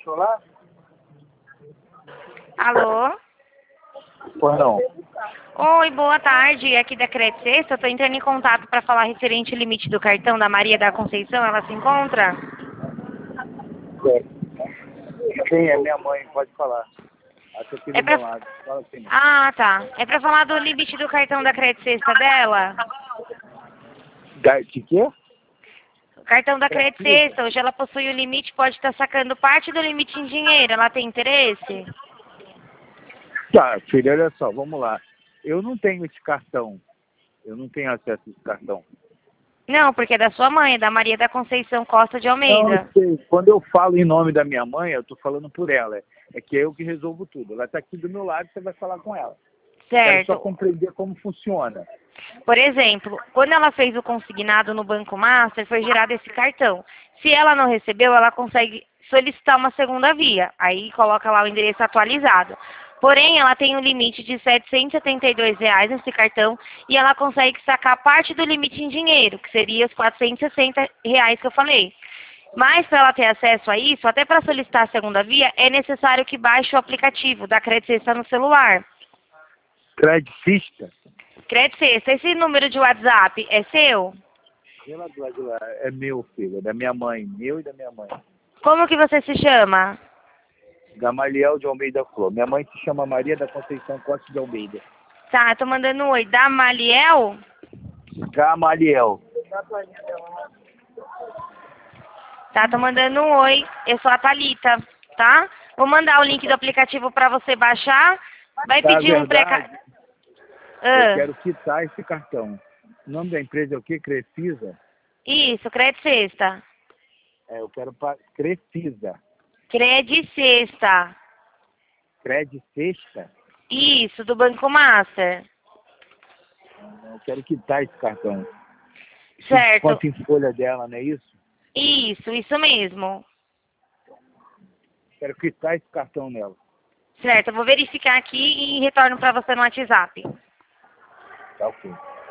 lá? Alô? Pois não. Oi, boa tarde. Aqui da Crédito Sexta. Eu tô entrando em contato para falar referente ao limite do cartão da Maria da Conceição. Ela se encontra? Quem é minha mãe? Pode falar. Até aqui É do meu pra... lado. Fala assim. Ah, tá. É pra falar do limite do cartão da Crédito Sexta dela? De quê? O cartão da Crédito Precisa? Sexta, hoje ela possui o limite, pode estar sacando parte do limite em dinheiro. Ela tem interesse? Tá, filha, olha só, vamos lá. Eu não tenho esse cartão. Eu não tenho acesso a esse cartão. Não, porque é da sua mãe, é da Maria da Conceição Costa de Não, eu Almeida. sei. Quando eu falo em nome da minha mãe, eu tô falando por ela. É que é eu que resolvo tudo. Ela tá aqui do meu lado, você vai falar com ela. Quero só Certo. compreender como funciona. Por exemplo, quando ela fez o consignado no Banco Master, foi gerado esse cartão. Se ela não recebeu, ela consegue solicitar uma segunda via. Aí coloca lá o endereço atualizado. Porém, ela tem um limite de R$ 772 nesse cartão e ela consegue sacar parte do limite em dinheiro, que seria os R$ 460 que eu falei. Mas para ela ter acesso a isso, até para solicitar a segunda via, é necessário que baixe o aplicativo da Crédito Sexta no celular. Credicista? Crédito Sexta, esse número de WhatsApp é seu? Ela é meu, filho. É da minha mãe. Meu e da minha mãe. Como que você se chama? Gamaliel de Almeida Flor. Minha mãe se chama Maria da Conceição Costa de Almeida. Tá, tô mandando um oi. Damaliel? Gamaliel. Tá, tô mandando um oi. Eu sou a Thalita, tá? Vou mandar o link do aplicativo pra você baixar. Vai Na pedir um verdade, eu Ah, quero quitar esse cartão. O nome da empresa é o quê? Crecisa? isso, Crédito Sexta. Eu quero para Crecisa. Crédito Sexta. Credicesta? Isso, do Banco Master. Eu quero quitar esse cartão. Tem Certo. desconto em folha dela, não é isso? Isso mesmo. Quero quitar esse cartão nela. Certo, eu vou verificar aqui e retorno pra você no WhatsApp. Tá ok.